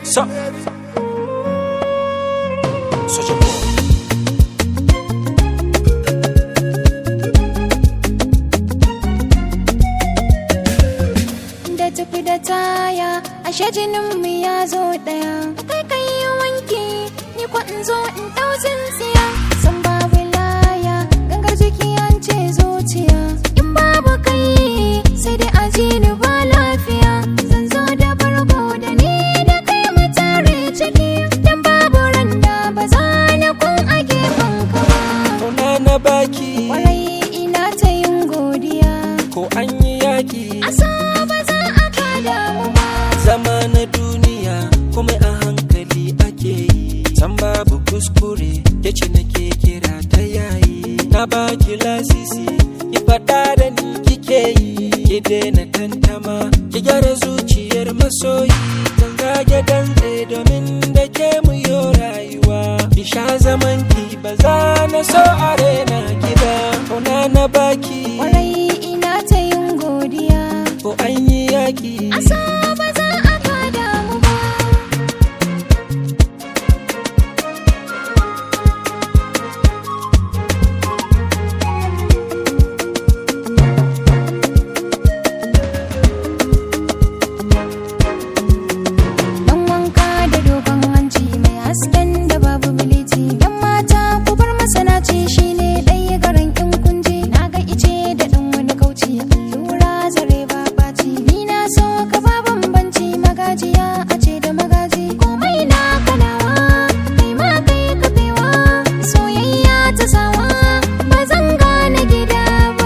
So, Soulja Boy. Da tafi da taya, ashe jinin mu ya zo daya. Kai kai yi wanki, ni ko in zo in dau tsintsiya. San babu laya, gangar jiki an ce zuciya. In babu kai, sai dai aji ni ba lafiya. Zan zo da bargo da ni da kai mu tare ciki. Dan babu randa ba za na kun a gefen ka ba. Kauna na baki, Kwarai ina ta yin godiya. ko an yi yaki. Asa ba za a kada mu ba. Zama na duniya kuma a hankali ake yi. San babu kuskure, yace nake kira ta yayi. Na baki lasisi, ki faɗa da ni kike yi. Ki daina tantama, ki gyara zuciyar masoyi. Zan zage dantse domin da ke mu yo rayuwa. Ki sha zaman ki ba za na so a rena ki ba. Kauna na baki, Kwarai ina ta yin godiya. ko an yi yaki. Asa ba za a kada mu ba. Dan wanka da dogon hanci mai hasken da babu biliti. Yan mata ku bar masanaci shine ɗaya garin in kunje. Na ga ice da ɗan wani kauci allura zare ba ɓaci. Ni na so ka ba bambanci magajiya a ce da magaji. Komai na kanawa kai ma kai kafewa. Soyayya ta sawa ba zan gane gida ba.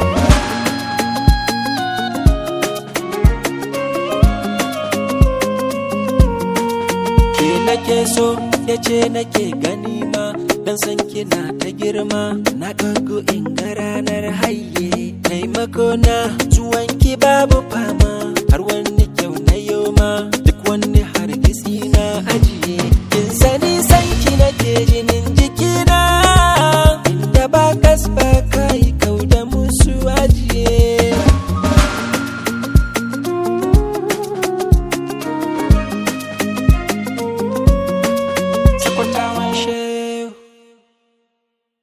Ke nake so, ya ce nake gani ma. Dan san kina ta girma, na kago in ga ranar haye. Taimako na zuwanki babu fama, har wani kyau na yoma. Duk wani